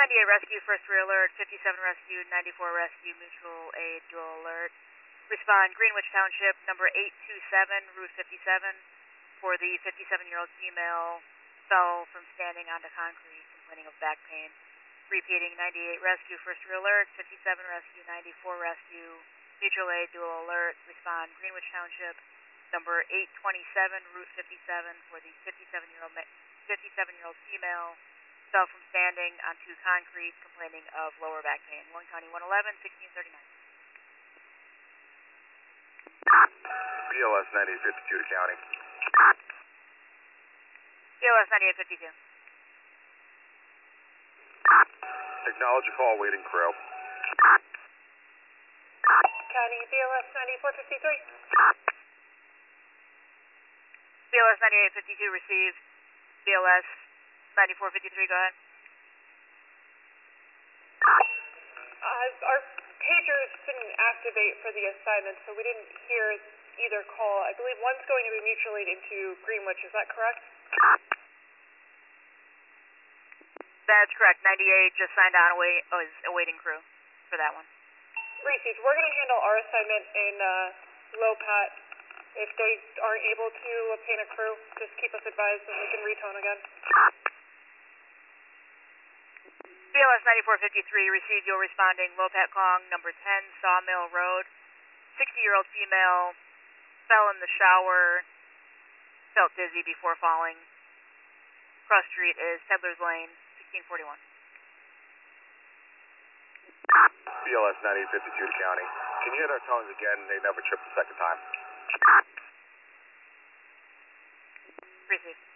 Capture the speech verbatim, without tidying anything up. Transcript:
ninety-eight rescue, first rear alert, fifty-seven rescue, ninety-four rescue, mutual aid, dual alert. Respond Greenwich Township, number eight two seven, Route fifty-seven, for the fifty-seven-year-old female fell from standing onto concrete, complaining of back pain. Repeating, ninety-eight rescue, first rear alert, fifty-seven rescue, ninety-four rescue, mutual aid, dual alert. Respond Greenwich Township, number eight twenty-seven, Route fifty-seven, for the fifty-seven-year-old fifty-seven-year-old female fell from standing onto concrete, complaining of lower back pain. Warren County one eleven, sixteen thirty-nine. B L S ninety-eight fifty-two to county. B L S ninety-eight fifty-two. Acknowledge a call, waiting crew. County B L S ninety-four fifty-three. B L S ninety-eight fifty-two received. B L S ninety-four fifty-three, go ahead. Uh, our pagers didn't activate for the assignment, so we didn't hear either call. I believe one's going to be mutual aid into Greenwich, is that correct? That's correct. ninety-eight just signed on, await, oh, is awaiting crew for that one. Received. We're going to handle our assignment in uh, Lopat. If they aren't able to obtain a crew, just keep us advised and we can retone again. B L S ninety-four fifty-three received your responding Lopat Kong, number ten, Sawmill Road. sixty-year-old female fell in the shower, felt dizzy before falling. Cross street is Peddler's Lane, sixteen forty-one. B L S ninety-eight fifty-two to county. Can you hit our tones again? They never tripped the second time. Received.